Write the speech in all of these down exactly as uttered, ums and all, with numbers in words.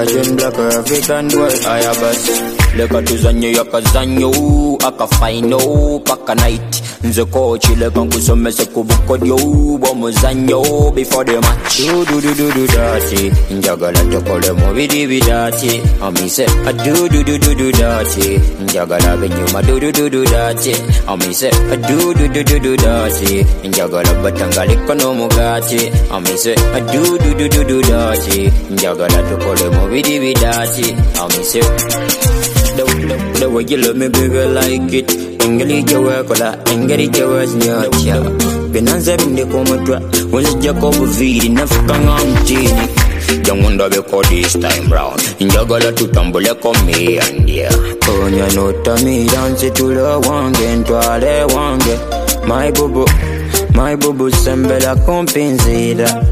Virgin black African boy, I have us. Leka tuzanye yakazanyo, akafaino, paka night. Nze coach leka nkusomese kubukodyo, bomuzanyo before the match. Do do do do do dati, njagala tokole mubiri bidati. Ami se, I do do do do do dati, njagala benyuma do do do do dati. Ami se, I do do do do do dati, njagala batangaliko no mugati. Ami se, I do do do do do dati, njagala tokole mubiri bidati. Ami se. The, the, the way you love me, baby, I like it. Engeli jawa kola, engeli jawa zinyatia. Benanza binde komodwa, wenzi jakobu vidi, nafukanga mtini. Jangunda beko this time round, njagala tutambule komi andia. Konya nota mi dansi tula wange, ntwale wange. My bubu, my bubu sembela kompinzida.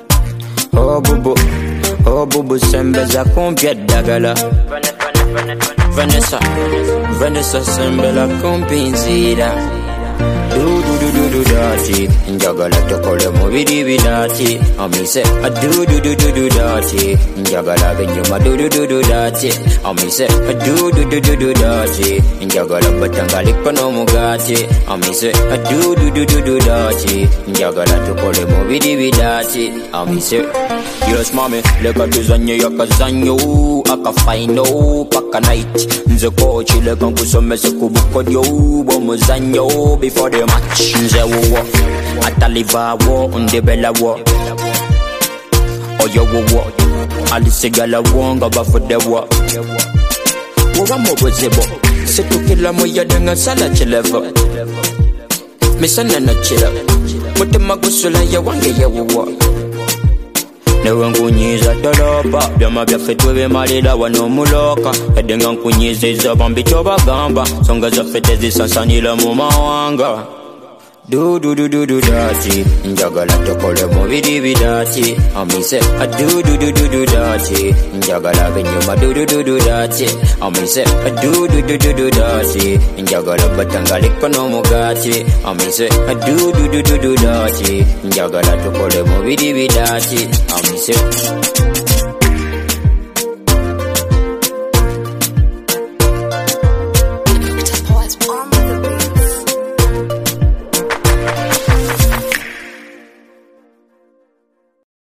Oh bubu, oh bubu sembeza kompia dagala. Vanessa, Vanessa sembela kompinzira. Do do do do do dati, njagala tokole mubiri bidati. Ami se, I do do do do do dati, njagala benyuma do do do do dati. Ami se, I do do do do do dati, njagala batangaliko no mugati. Ami se, I do do do do do dati, njagala tokole mubiri bidati. Ami se, yes mami, leka tuzanye yakazanyo, akafaino, paka night. Nze coach leka nkusomese kubukodyo, bomuzanyo before the match. Nze wo ataliva wo undebela wo. Oyo wo alisigala wo nga bafude wo. Wo wamobozebo setukila moya denga sala chelevo. Misana na chila mutima gusula ya wange ya wo. Newe nkunyiza dolopa, byama byaffe twebemalira wano muloka. Yaddenga nkunyiziza bambi kyobagamba, songa zaffe tezisasanira mu mawanga. Do do do do do dati, njagala tokole mubiri bidati. Ami se, I do do do do do dati, njagala benyuma do do do do dati. Ami se, I do do do do do dati, njagala batangaliko no mugati. Ami se, I do do do do do dati, njagala tokole mubiri bidati. Ami se.